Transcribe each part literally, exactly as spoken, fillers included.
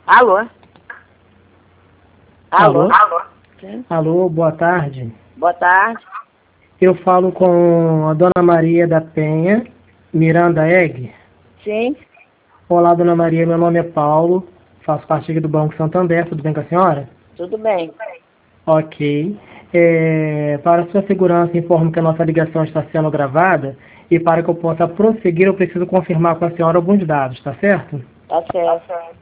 Alô? Alô? Alô? Alô? Sim. Alô, boa tarde. Boa tarde. Eu falo com a Dona Maria da Penha, Miranda Egg. Sim. Olá, Dona Maria, meu nome é Paulo, faço parte aqui do Banco Santander, tudo bem com a senhora? Tudo bem. Ok. É, para sua segurança, informo que a nossa ligação está sendo gravada e para que eu possa prosseguir, eu preciso confirmar com a senhora alguns dados, tá certo? Tá certo.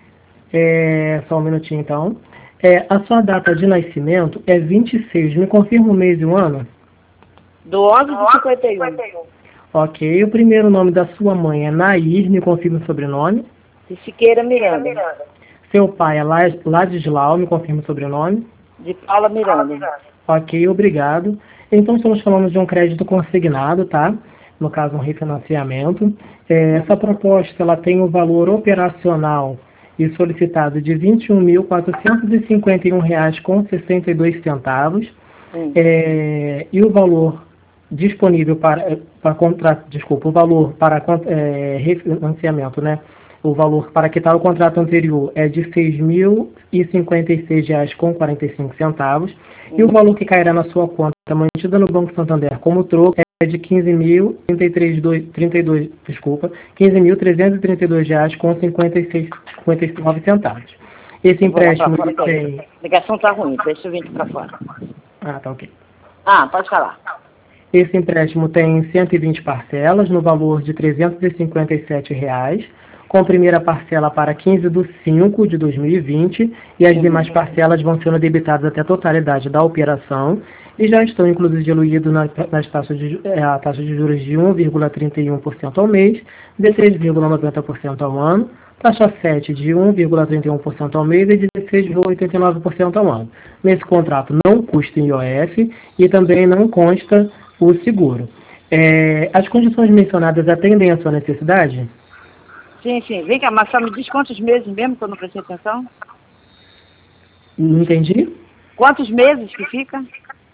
É, só um minutinho, então. É, a sua data de nascimento é vinte e seis, me confirma o mês e o ano? Do onze de cinquenta e um. Ok. O primeiro nome da sua mãe é Nair, me confirma o sobrenome. De Siqueira Miranda. Seu pai é La- Ladislau, me confirma o sobrenome. De Paula Miranda. Ok, obrigado. Então, estamos falando de um crédito consignado, tá? No caso, um refinanciamento. É, essa proposta ela tem o valor operacional e solicitado de vinte e um mil quatrocentos e cinquenta e um reais com sessenta e dois centavos. Sim. É, e o valor disponível para, para contrato, desculpa, o valor para é, refinanciamento, né? O valor para quitar o contrato anterior é de seis mil e cinquenta e seis reais com quarenta e cinco centavos. Sim. E o valor que cairá na sua conta mantida no Banco Santander como troco é de quinze mil trinta e dois, desculpa, quinze mil trezentos e trinta e dois reais com cinquenta e seis, cinquenta e nove centavos. Esse Eu vou lá pra empréstimo fora, ele peraí. tem... A ligação tá ruim, deixa eu vir aqui pra fora. Ah, tá ok. Ah, pode falar. Esse empréstimo tem cento e vinte parcelas, no valor de trezentos e cinquenta e sete reais, com a primeira parcela para quinze de cinco de dois mil e vinte, e as Uhum. demais parcelas vão sendo debitadas até a totalidade da operação, e já estão inclusive diluídos nas, nas taxas de, é, a taxa de juros de um vírgula trinta e um por cento ao mês, de três vírgula noventa por cento ao ano, taxa sete de um vírgula trinta e um por cento ao mês e dezesseis vírgula oitenta e nove por cento ao ano. Nesse contrato não custa I O F e também não consta o seguro. É, as condições mencionadas atendem à sua necessidade? Sim, sim. Vem cá, mas só me diz quantos meses mesmo que eu não prestei atenção? Não entendi? Quantos meses que fica?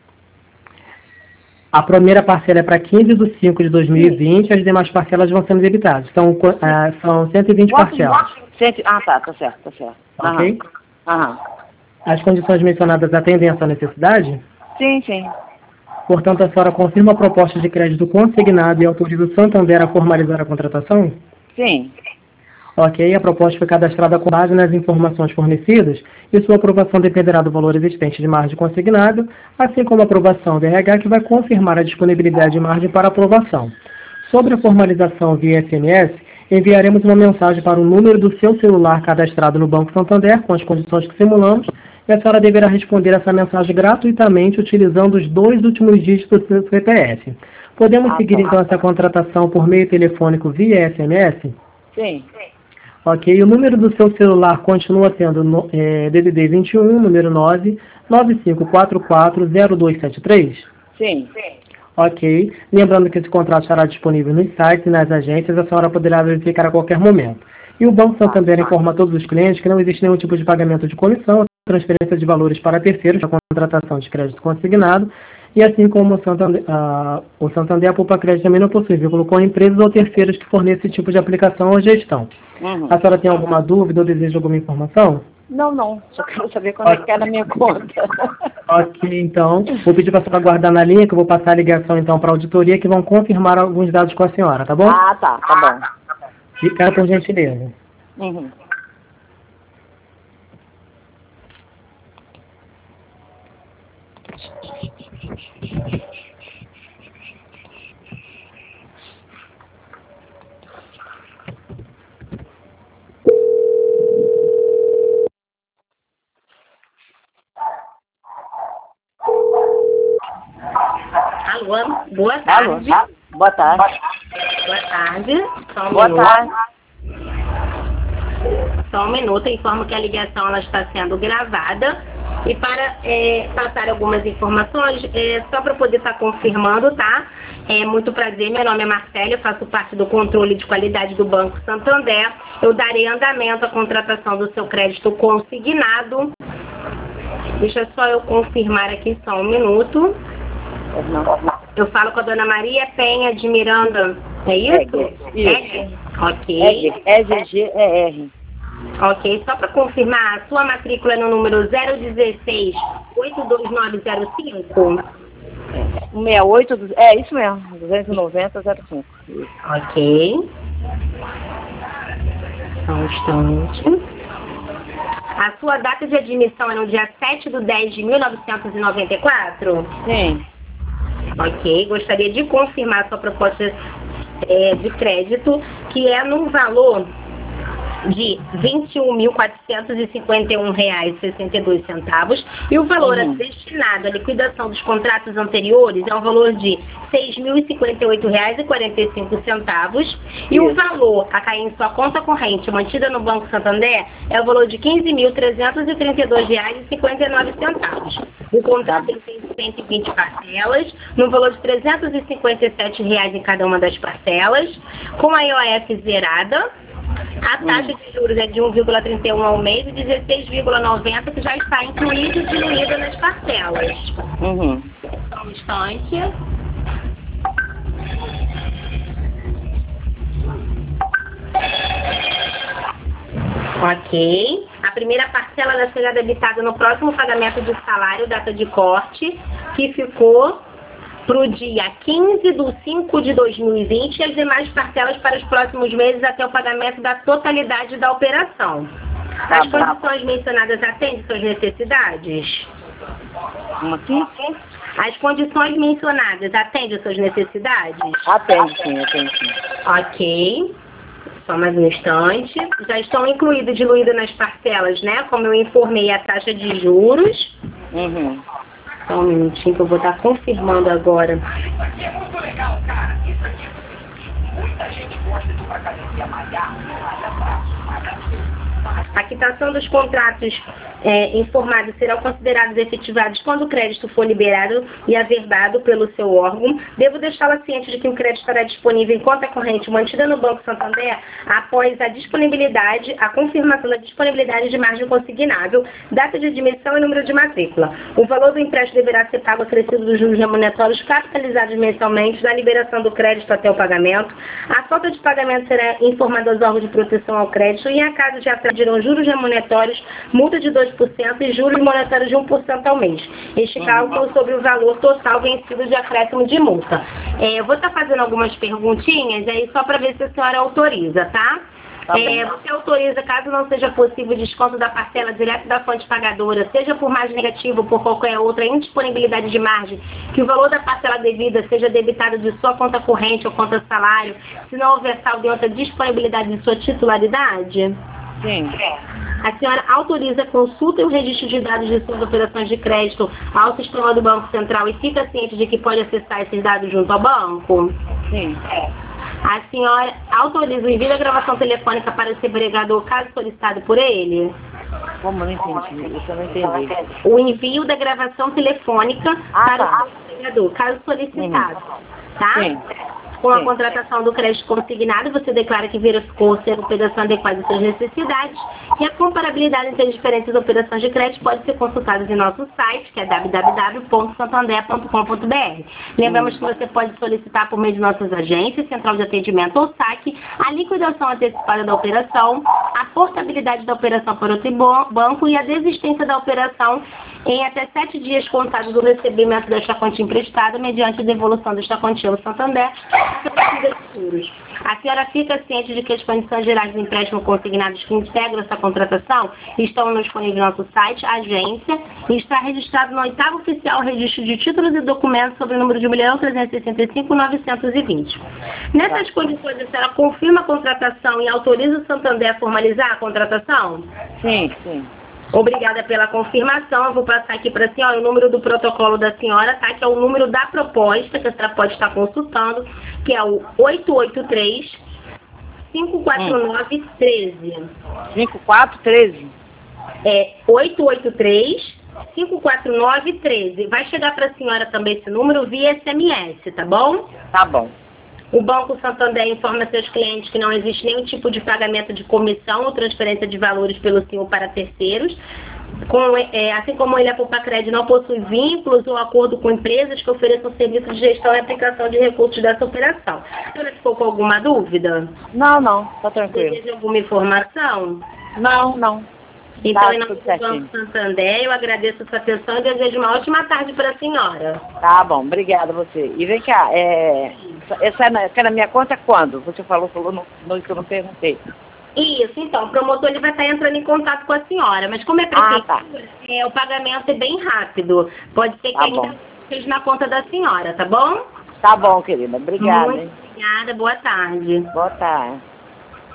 A primeira parcela é para quinze de cinco de dois mil e vinte, as demais parcelas vão sendo debitadas. São, ah, são cento e vinte Quantos parcelas. Cento... Ah, tá, tá certo, tá certo. Ok? Aham. Aham. As condições mencionadas atendem à sua necessidade? Sim, sim. Portanto, a senhora confirma a proposta de crédito consignado e autoriza o Santander a formalizar a contratação? Sim. Ok, a proposta foi cadastrada com base nas informações fornecidas e sua aprovação dependerá do valor existente de margem consignado, assim como a aprovação do R H, que vai confirmar a disponibilidade de margem para aprovação. Sobre a formalização via S M S, enviaremos uma mensagem para o número do seu celular cadastrado no Banco Santander, com as condições que simulamos, e a senhora deverá responder essa mensagem gratuitamente utilizando os dois últimos dígitos do seu C P F. Podemos Ah, seguir tá. então essa contratação por meio telefônico via S M S? Sim. Ok, o número do seu celular continua sendo no, é, D D D vinte e um, número nove, nove cinco quatro quatro, zero dois sete três? Sim. Ok, lembrando que esse contrato estará disponível nos sites e nas agências, a senhora poderá verificar a qualquer momento. E o Banco Santander informa a todos os clientes que não existe nenhum tipo de pagamento de comissão, transferência de valores para terceiros, a contratação de crédito consignado, e assim como o Santander, a, o Santander, a Poupa Crédito também não possui vínculo com empresas ou terceiros que forneçem esse tipo de aplicação ou gestão. Uhum. A senhora tem alguma dúvida ou deseja alguma informação? Não, não. Só quero saber quando é que é na minha conta. Ok, então, vou pedir para a senhora aguardar na linha, que eu vou passar a ligação então para a auditoria, que vão confirmar alguns dados com a senhora, tá bom? Ah, tá. Tá Fica por gentileza. bom. Uhum. Alô, boa tarde. Alô? Boa tarde. Boa tarde. Só um Boa minuto. tarde. Só um minuto, informo que a ligação ela está sendo gravada. E para é, passar algumas informações, é, só para poder estar confirmando, tá? É muito prazer, meu nome é Marcela, eu faço parte do controle de qualidade do Banco Santander. Eu darei andamento à contratação do seu crédito consignado. Deixa só eu confirmar aqui só um minuto. Eu falo com a dona Maria Penha de Miranda, é isso? Egger, isso. Egger? Ok. E G G E R. Ok, só para confirmar, a sua matrícula é no número zero dezesseis, oito dois nove zero cinco? sessenta e oito, é isso mesmo, duzentos e noventa, zero cinco. Ok. Só um instante. A sua data de admissão é no dia sete de dez de mil novecentos e noventa e quatro? Sim. Ok, gostaria de confirmar a sua proposta é, de crédito, que é num valor de vinte e um mil quatrocentos e cinquenta e um reais e sessenta e dois centavos, e o valor Uhum. destinado à liquidação dos contratos anteriores é um valor de seis mil e cinquenta e oito reais e quarenta e cinco centavos, e o valor a cair em sua conta corrente mantida no Banco Santander é o valor de quinze mil trezentos e trinta e dois reais e cinquenta e nove centavos. O contrato tem cento e vinte parcelas, no valor de trezentos e cinquenta e sete reais em cada uma das parcelas, com a I O F zerada. A taxa de juros é de um vírgula trinta e um ao mês e dezesseis vírgula noventa, que já está incluído e diluído nas parcelas. Uhum. Só um instante. Ok. A primeira parcela vai ser debitada no próximo pagamento de salário, data de corte, que ficou para o dia quinze de cinco de dois mil e vinte e as demais parcelas para os próximos meses até o pagamento da totalidade da operação. As condições mencionadas atendem suas necessidades? Aqui? As condições mencionadas atendem suas necessidades? Atende sim, atende sim. Ok. Só mais um instante. Já estão incluídas e diluídas nas parcelas, né? Como eu informei, a taxa de juros. Uhum. Só um minutinho que eu vou estar confirmando agora. A quitação dos contratos é, informados serão considerados efetivados quando o crédito for liberado e averbado pelo seu órgão. Devo deixá-la ciente de que o crédito estará disponível em conta corrente mantida no Banco Santander após a disponibilidade, a confirmação da disponibilidade de margem consignável, data de admissão e número de matrícula. O valor do empréstimo deverá ser pago acrescido dos juros remuneratórios capitalizados mensalmente da liberação do crédito até o pagamento. A falta de pagamento será informada aos órgãos de proteção ao crédito e, em caso de atraso, dirão juros remuneratórios, multa de dois por cento e juros monetários de um por cento ao mês. Este cálculo sobre o valor total vencido de acréscimo de multa. É, eu vou estar fazendo algumas perguntinhas aí só para ver se a senhora autoriza, tá? Tá É, você autoriza, caso não seja possível, desconto da parcela direto da fonte pagadora, seja por margem negativa ou por qualquer outra indisponibilidade de margem, que o valor da parcela devida seja debitado de sua conta corrente ou conta salário, se não houver saldo em outra disponibilidade de sua titularidade? Sim. A senhora autoriza a consulta e o registro de dados de suas operações de crédito ao sistema do Banco Central e fica ciente de que pode acessar esses dados junto ao banco? Sim. A senhora autoriza o envio da gravação telefônica para o seu empregador, caso solicitado por ele? Como não entendi? Isso eu não entendi. O envio da gravação telefônica Ah, para tá. o seu empregador, caso solicitado. Tá? Sim. Com a Sim. contratação do crédito consignado, você declara que verificou ser operação adequada às suas necessidades e a comparabilidade entre as diferentes operações de crédito pode ser consultada em nosso site, que é w w w ponto santander ponto com ponto b r. Lembramos que você pode solicitar por meio de nossas agências, central de atendimento ou saque, a liquidação antecipada da operação, a portabilidade da operação para outro banco e a desistência da operação em até sete dias contados do recebimento desta quantia emprestada, mediante a devolução desta quantia ao Santander. A senhora fica ciente de que as condições gerais do empréstimo consignados que integram essa contratação estão disponíveis no nosso site, agência, e está registrado no oitavo oficial registro de títulos e documentos sobre o número de um milhão trezentos e sessenta e cinco mil novecentos e vinte. Nessas condições, a senhora confirma a contratação e autoriza o Santander a formalizar a contratação? Sim, sim. Obrigada pela confirmação. Eu vou passar aqui para a senhora o número do protocolo da senhora, tá? Que é o número da proposta, que a senhora pode estar consultando, que é o oito oito três, cinco quatro nove, um três. cinco quatro treze. É oito oito três, cinco quatro nove, um três. Vai chegar para a senhora também esse número via S M S, tá bom? Tá bom. O Banco Santander informa seus clientes que não existe nenhum tipo de pagamento de comissão ou transferência de valores pelo senhor para terceiros. Com, é, assim como ele, a Poupa-Crédito, não possui vínculos ou acordo com empresas que ofereçam serviço de gestão e aplicação de recursos dessa operação. A senhora ficou com alguma dúvida? Não, não. Tá tranquilo. Deseja alguma informação? Não, não. Então, Tá, em nome tudo do certinho. Banco Santander, eu agradeço a sua atenção e desejo uma ótima tarde para a senhora. Tá bom, obrigada a você. E vem cá, é, essa é na, essa é na minha conta quando? Você falou, falou no, no que eu não perguntei. Isso, então, o promotor ele vai estar entrando em contato com a senhora, mas como é Ah, tá. prefeitura, é, o pagamento é bem rápido. Pode ser que Tá ainda bom. esteja na conta da senhora, tá bom? Tá bom, querida. Obrigada, Muito hein? obrigada, boa tarde. Boa tarde.